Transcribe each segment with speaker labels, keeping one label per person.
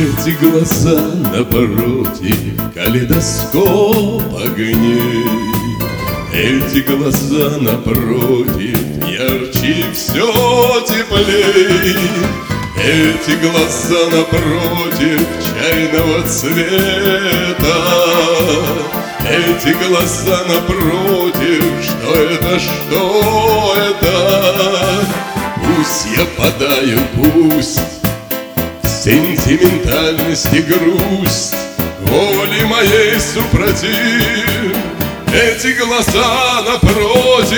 Speaker 1: Эти глаза напротив, калейдоскоп огней. Эти глаза напротив, ярче все теплей. Эти глаза напротив, чайного цвета. Эти глаза напротив, что это, что это? Пусть я падаю, пусть сентиментальность и грусть воли моей супротив. Эти глаза напротив.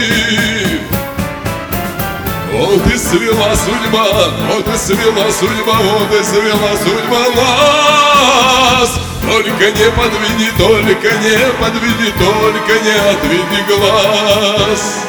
Speaker 1: Вот и свела судьба, вот и свела судьба, вот и свела судьба нас. Только не подведи, только не подведи, только не отведи глаз.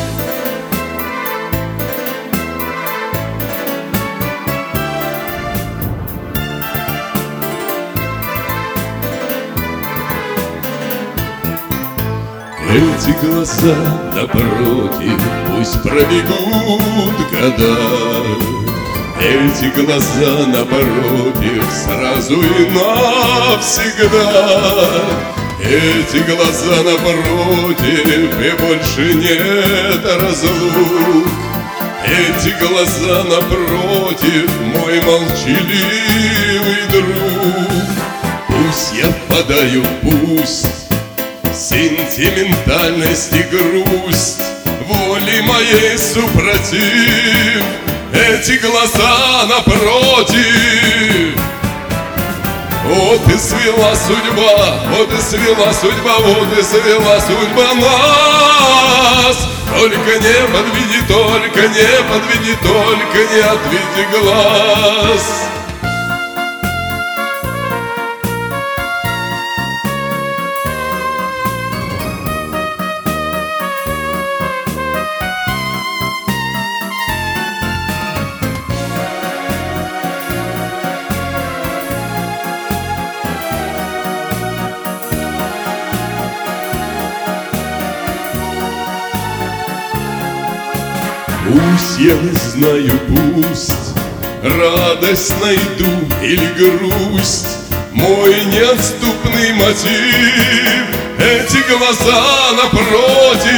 Speaker 1: Эти глаза напротив, пусть пробегут года. Эти глаза напротив, сразу и навсегда. Эти глаза напротив, и больше нет разлук. Эти глаза напротив, мой молчаливый друг. Пусть я впадаю, пусть сентиментальность и грусть воли моей супротив. Эти глаза напротив. Вот и свела судьба, вот и свела судьба, вот и свела судьба нас. Только не подведи, только не подведи, только не отведи глаз. Пусть я не знаю, пусть радость найду или грусть, мой неотступный мотив. Эти глаза напротив.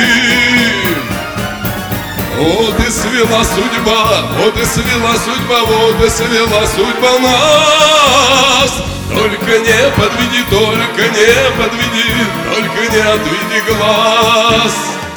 Speaker 1: Вот и свела судьба, вот и свела судьба, вот и свела судьба нас. Только не подведи, только не подведи, только не отведи глаз.